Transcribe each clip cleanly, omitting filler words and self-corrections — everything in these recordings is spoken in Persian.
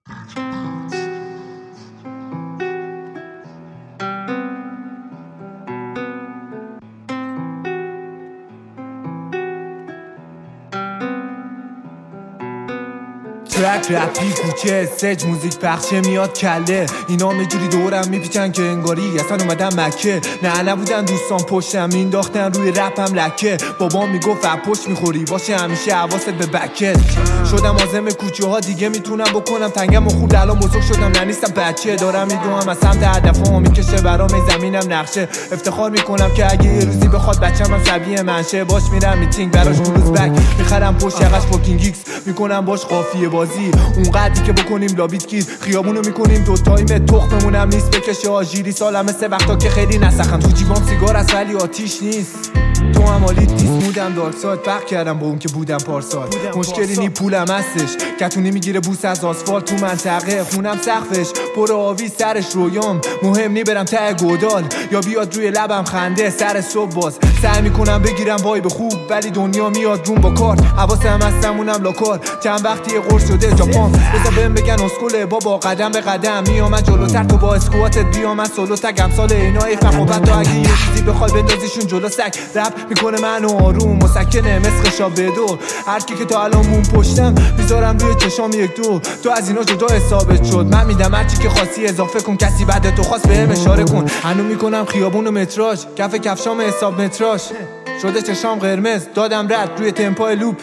ترک رپی کوچه سج موزیک پخشه میاد کله اینا میجوری دورم میپیچن که انگاری اصلا اومدن مکه. نه نبودن دوستان پشتم مینداختن روی رپم لکه. بابا میگفت پشت میخوری باشه همیشه حواست به بکت. شدم عازم کوچه ها دیگه میتونم بکنم تنگم و خود الان بزرگ شدم ننیستم بچه. دارم میدونم از سمت هدفم میکشه برام زمینم نقشه. افتخار میکنم که اگه یه روزی بخواد بچم هم شبیه منشه. باش میرم میتینگ براش کروز بک میخرم پشت یقش فاکینگ ایکس میکنم باش قافیه بازی. اونقدری که بکنیم لابیت گیر خیابونو میکنیم دوتاییم. تخممونم نیست بکشه آژیری سالم سه وقتا که خیلی نسخم. تو جیبام سیگار از ولی آتیش نیست. تو هم حالیت نیست مودم دارک ساید فرق کردم با اون که بودم پارسال. مشکلی نی پولم هستش کتونی میگیره بوس از آسفالت تو منطقه خونم سقفش پر آوی سرش رویام. مهم نی برم ته گودال یا بیاد روی لبم خنده سر صبح باز. سعی میکنم بگیرم وایب خوب ولی دنیا میاد روم با کار. حواسم هستمونم لاکار چند وقتی قرص شده ژاپن. بذار بهم بگن اسکله بابا قدم به قدم میام جلوتر. تو با اسکواتت بیام من سولو تگ امثال اینا فقط تا اگه یه چیزی بخوای بندازیشون جلو سگ. رپ میکنه منو آروم مسکنه مثل شاب بدو. هر کی که تا الان مون پشتم میذارم روی چشام یک دو. تو از اینا جدا حسابت شد من میدم هر چی که خواستی اضافه کن. کسی بعد تو خواست بهم اشاره کن. هنو میکنم خیابون و متراژ کف کفشام حساب متراژ شده چشام قرمز. دادم رد روی تمپای لوپ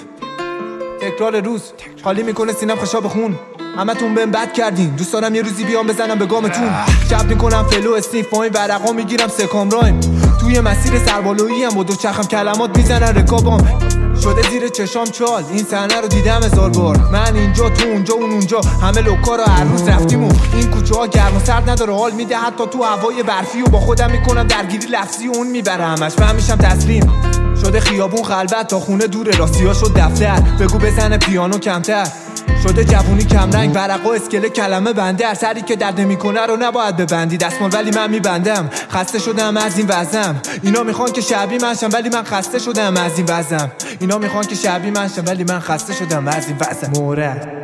تکرار روز حالی میکنه سینم خشاب خون. همتون بهم بد کردین دوست دارم یه روزی بیام بزنم به گامتون. شب میکنم فلو اسنیف پایین ورقا میگیرم سکام رایم. توی مسیر سربالایی هم با دو چرخم کلمات میزنن رکابام. شده زیر چشام چال این صحنه رو دیدم 1000 بار. من اینجا تو اونجا اون اونجا همه لوکا رو هر روز رفتیم و این کوچه ها گرم و سرد نداره حال میده حتی تو هوای برفی. و با خودم میکنم درگیری لفظی و اون میبره همش من میشم تسلیم. شده خیابون خلوت تا خونه دوره راستی شد دفتر. بگو بزنه پیانو کمتر شده جوونی کم رنگ ورقا اسکله کلمه بنده. سری که درد میکنه رو نباید ببندی دستمال ولی من میبندم. خسته شدم از این وضعم. اینا میخوان که شبیه من شم ولی من خسته شدم از این وضعم. اینا میخوان که شبیه من شم ولی من خسته شدم از این وضعم. مورد